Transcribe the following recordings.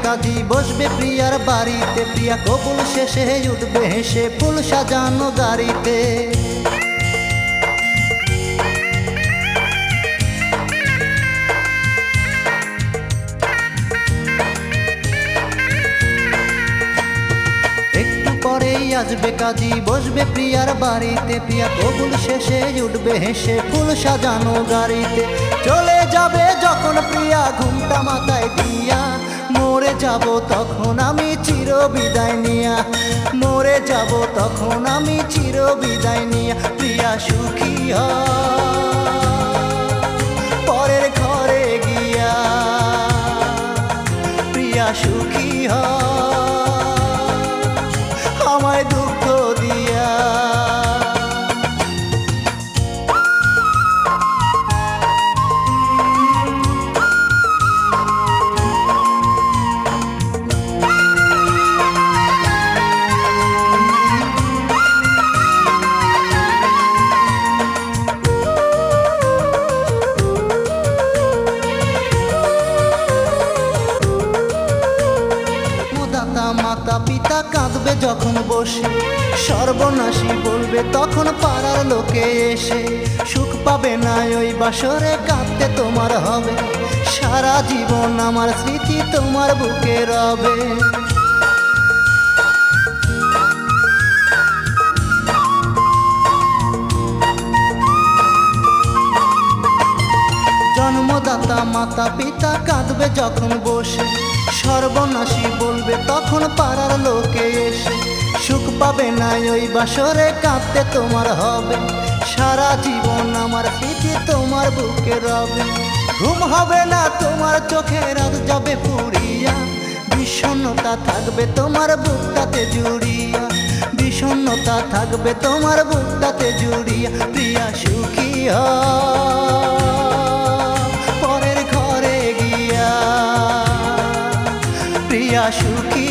কাজী বসবে প্রিয়ার বাড়িতে, প্রিয়া কবুল শেষে উঠবে হেসে ফুল সাজানো গাড়িতে। একটু পরেই আসবে কাজী বসবে প্রিয়ার বাড়িতে, প্রিয়া কবুল শেষে উঠবে হেসে ফুল সাজানো গাড়িতে। চলে যাবে যখন প্রিয়া ঘুমটা মাথায় দিয়া, মরে যাব তখন আমি চির বিদায় নিয়া, মরে যাব তখন আমি চির বিদায় নিয়া। প্রিয়া সুখী পরের ঘরে গিয়া, প্রিয়া সুখী আমায় দুঃখ দিয়া। মাতা পিতা কাঁদবে যখন বসে, সর্বনাশী বলবে তখন পাড়ার লোকে এসে। সুখ পাবে না ওই বাসরে, কাঁদতে তোমার হবে, সারা জীবন আমার স্মৃতি তোমার বুকে রবে। জন্মদাতা মাতা পিতা কাঁদবে যখন বসে, সর্বনাশী বলবে তখন পাড়ার লোকে এসে। সুখ পাবে না ওই বাসরে, কাঁদতে তোমার হবে, সারা জীবন আমার স্মৃতি তোমার বুকে রবে। ঘুম হবে না তোমার চোখে, রাত যাবে পুরিয়া, বিষণ্ণতা থাকবে তোমার বুকটাতে জুড়িয়া, বিষণ্ণতা থাকবে তোমার বুকটাতে জুড়িয়া। প্রিয়া সুখী পরের ঘরে গিয়া, প্রিয়া সুখী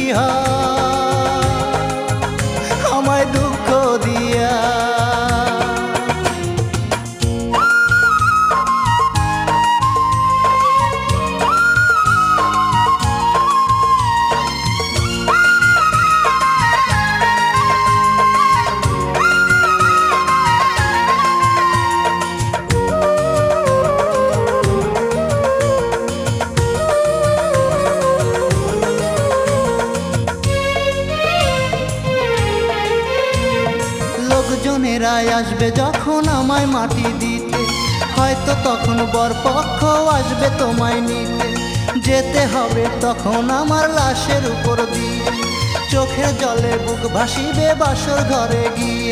আমায় দুঃখ দিয়া। লোকজনেরা আসবে যখন আমায় মাটি দিতে, হয়তো তখন বরপক্ষ আসবে তোমায় নিতে। যেতে হবে তখন আমার লাশের উপর দিয়ে, চোখের জলে বুক ভাসিবে বাসর ঘরে গিয়ে।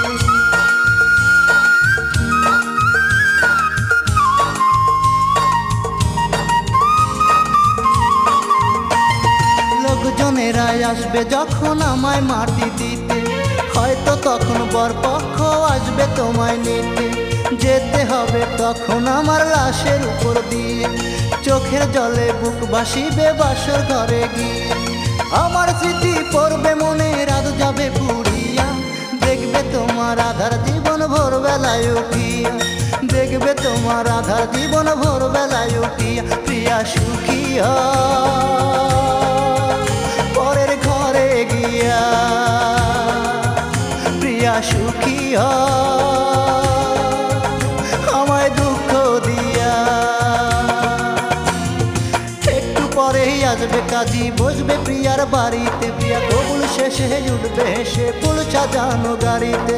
লোকজনেরা আসবে যখন আমায় মাটি দিতে, হয়তো তখন বরপক্ষ আসবে তোমায় নিতে। যেতে হবে তখন আমার লাশের উপর দিয়ে, চোখের জলে বুক ভাসিবে বাসর ঘরে গিয়ে। আমার স্মৃতি পড়বে মনে, রাত যাবে পুরিয়া, দেখবে তোমার আধার জীবন ভোরবেলায় উঠিয়া, দেখবে তোমার আধার জীবন ভোরবেলায় উঠিয়া। প্রিয়া সুখী পরের ঘরে গিয়া, প্রিয়া সুখী আমায় দুঃখ দিয়া। একটু পরেই আসবে কাজী বসবে প্রিয়ার বাড়িতে, প্রিয়া কবুল শেষে উঠবে হেসে ফুল সাজানো গাড়িতে।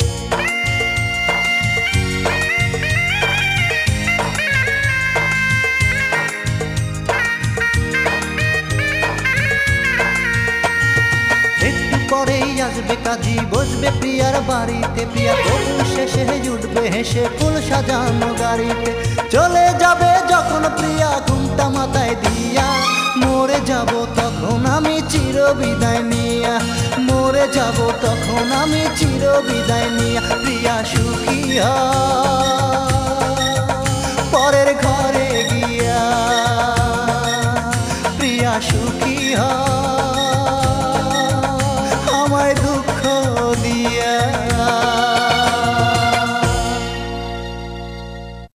পরেই আসবে কাজী বসবে প্রিয়ার বাড়িতে, প্রিয়া কবুল শেষে উঠবে হেসে ফুল সাজানো গাড়িতে। চলে যাবে যখন প্রিয়া ঘুমটা মাথায় দিয়া, মরে যাব তখন আমি চির বিদায় নিয়া, মরে যাব তখন আমি চির বিদায় নিয়া। প্রিয়া সুখী পরের ঘরে গিয়া, প্রিয়া সুখী আমায় দুঃখ